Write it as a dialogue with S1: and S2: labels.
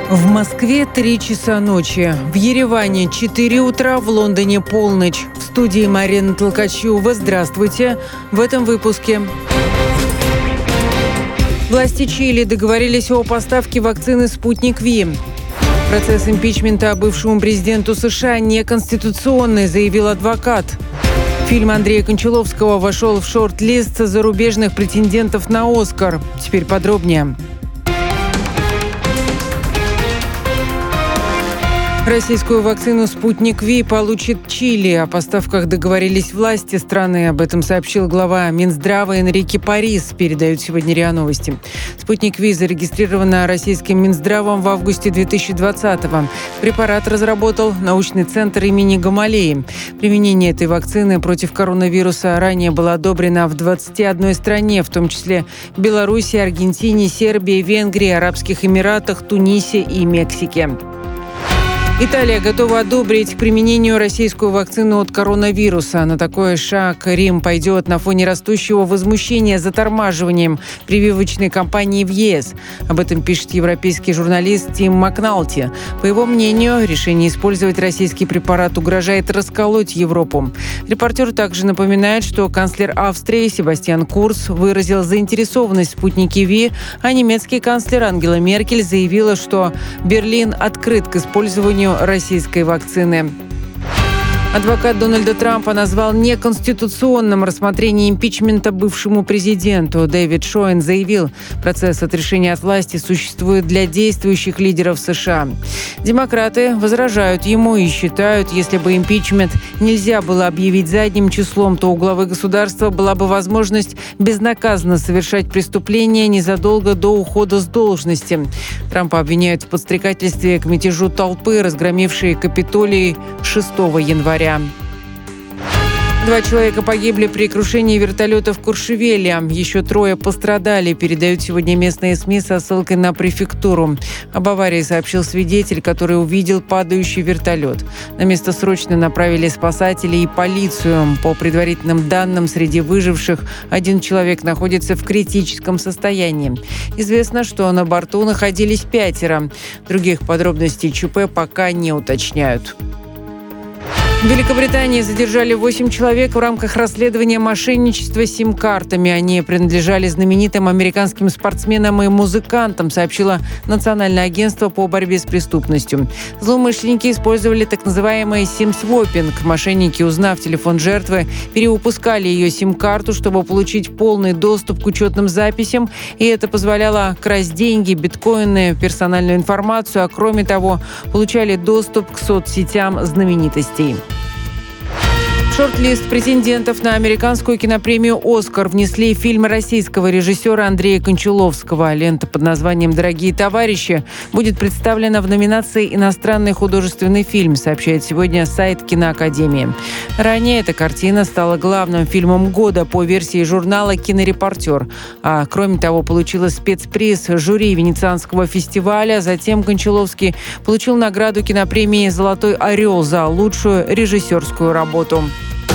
S1: В Москве 3 часа ночи, в Ереване 4 утра, в Лондоне полночь. В студии Марина Толкачева. Здравствуйте. В этом выпуске. Власти Чили договорились о поставке вакцины «Спутник Ви». Процесс импичмента бывшему президенту США неконституционный, заявил адвокат. Фильм Андрея Кончаловского вошел в шорт-лист зарубежных претендентов на «Оскар». Теперь подробнее. Российскую вакцину «Спутник Ви» получит Чили. О поставках договорились власти страны. Об этом сообщил глава Минздрава Энрике Парис, передают сегодня РИА Новости. «Спутник Ви» зарегистрирована российским Минздравом в августе 2020-го. Препарат разработал научный центр имени Гамалеи. Применение этой вакцины против коронавируса ранее было одобрено в 21 стране, в том числе Беларуси, Аргентине, Сербии, Венгрии, Арабских Эмиратах, Тунисе и Мексике. Италия готова одобрить к применению российскую вакцину от коронавируса. На такой шаг Рим пойдет на фоне растущего возмущения затормаживанием прививочной кампании в ЕС. Об этом пишет европейский журналист Тим Макналти. По его мнению, решение использовать российский препарат угрожает расколоть Европу. Репортер также напоминает, что канцлер Австрии Себастьян Курц выразил заинтересованность в «Спутнике Ви», а немецкий канцлер Ангела Меркель заявила, что Берлин открыт к использованию российской вакцины. Адвокат Дональда Трампа назвал неконституционным рассмотрение импичмента бывшему президенту. Дэвид Шоэн заявил, процесс отрешения от власти существует для действующих лидеров США. Демократы возражают ему и считают, если бы импичмент нельзя было объявить задним числом, то у главы государства была бы возможность безнаказанно совершать преступления незадолго до ухода с должности. Трампа обвиняют в подстрекательстве к мятежу толпы, разгромившей Капитолий 6 января. 2 человека погибли при крушении вертолета в Куршевеле. Еще 3 пострадали, передают сегодня местные СМИ со ссылкой на префектуру. Об аварии сообщил свидетель, который увидел падающий вертолет. На место срочно направили спасатели и полицию. По предварительным данным, среди выживших 1 человек находится в критическом состоянии. Известно, что на борту находились 5. Других подробностей ЧП пока не уточняют. В Великобритании задержали 8 человек в рамках расследования мошенничества сим-картами. Они принадлежали знаменитым американским спортсменам и музыкантам, сообщило Национальное агентство по борьбе с преступностью. Злоумышленники использовали так называемый сим-своппинг. Мошенники, узнав телефон жертвы, перевыпускали ее сим-карту, чтобы получить полный доступ к учетным записям, и это позволяло красть деньги, биткоины, персональную информацию, а кроме того, получали доступ к соцсетям знаменитостей. В шорт-лист претендентов на американскую кинопремию «Оскар» внесли фильм российского режиссера Андрея Кончаловского. Лента под названием «Дорогие товарищи» будет представлена в номинации «Иностранный художественный фильм», сообщает сегодня сайт Киноакадемии. Ранее эта картина стала главным фильмом года по версии журнала «Кинорепортер». А кроме того, получила спецприз жюри Венецианского фестиваля. Затем Кончаловский получил награду кинопремии «Золотой орел» за лучшую режиссерскую работу.